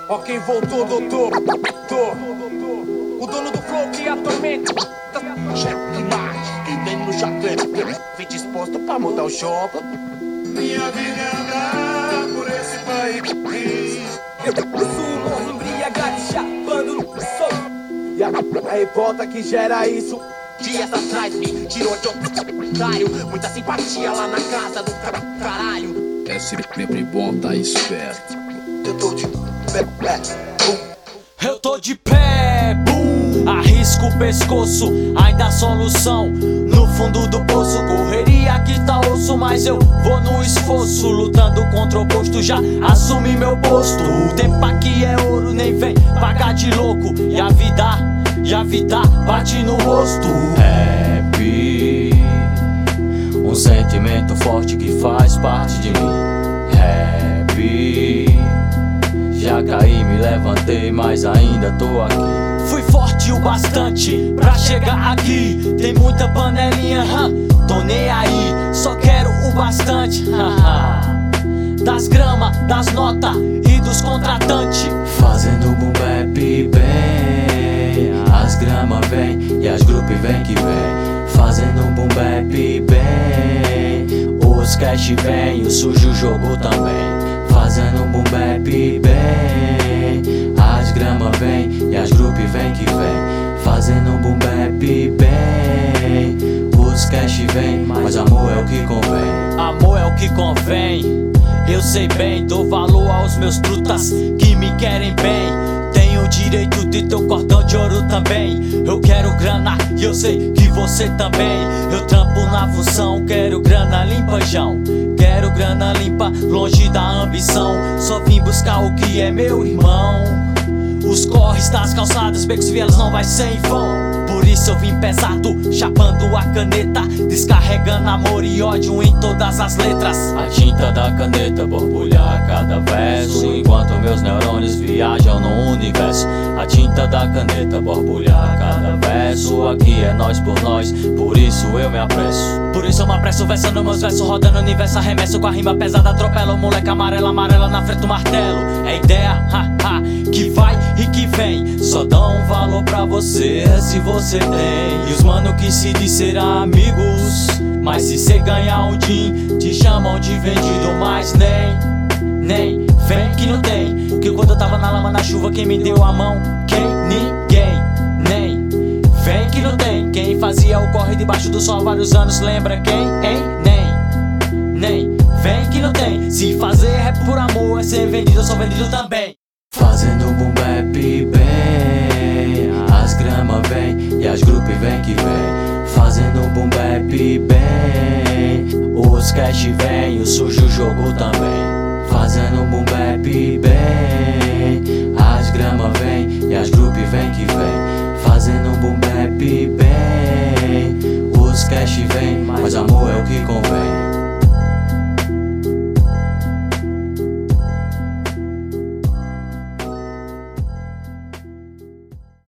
Ó quem voltou, doutor. O dono do flow que atormenta. Chefe Mate, que vem no chapéu. Fui disposto pra mudar o jogo. Minha vida é andar por esse país. Eu sumo, embriagado, chapando no sol. E a revolta que gera isso. Dias atrás me tirou de otário. Muita simpatia lá na casa do caralho. É sempre bom tá esperto. Eu tô de pé. Eu tô de pé, boom. Arrisco o pescoço, ainda solução. No fundo do poço, correria que tá osso. Mas eu vou no esforço, lutando contra o oposto. Já assumi meu posto. O tempo aqui é ouro, nem vem pagar de louco. E a vida bate no rosto. Rap, um sentimento forte que faz parte de mim. Rap, já caí, me levantei, mas ainda tô aqui. Fui forte o bastante pra chegar aqui. Tem muita panelinha, tô nem aí, só quero o bastante. Das gramas, das notas e dos contratantes. Fazendo boom bap bem. As gramas vem e as grupos vem que vem. Fazendo boom bap bem. Os cash vem, o sujo jogo também. Fazendo boom bap bem. As gramas vem e as grupos vem que vem. Fazendo boom bap bem. Os cash vem, mas amor é o que convém. Amor é o que convém. Eu sei bem, dou valor aos meus trutas que me querem bem. Tenho o direito de ter o cordão de ouro também. Eu quero grana e eu sei que você também. Eu trampo na função, quero grana limpa, João. Quero grana limpa, longe da ambição. Só vim buscar o que é meu irmão. Os corres das calçadas, becos, vielas não vai ser em vão. Por isso eu vim pesado, chapando a caneta, descarregando amor e ódio em todas as letras. A tinta da caneta borbulha a cada verso, enquanto meus neurônios viajam no universo. A tinta da caneta borbulha a cada verso. Aqui é nós por nós, por isso eu me apresso. Por isso eu me apresso, versando meus versos, rodando o universo, arremesso com a rima pesada, atropelo. Moleque amarela na frente do martelo. É ideia, que vai e que vem. Só dão valor pra você se você tem. E os mano que se disseram amigos, mas se cê ganhar um din, te chamam de vendido. Mas nem vem que não tem. Porque quando eu tava na lama, na chuva, quem me deu a mão? Quem? Ninguém. Nem vem que não tem. Quem fazia o corre debaixo do sol há vários anos, lembra quem? Hein? Nem vem que não tem. Se fazer rap por amor é ser vendido, eu sou vendido também. Fazendo boom bap bem. As gramas vem e as grupos vem que vem. Fazendo boom bap bem. Os cash vem, o sujo jogo também. Fazendo boom bap bem. As gramas vem e as grupos vem que vem. Fazendo boom bap bem.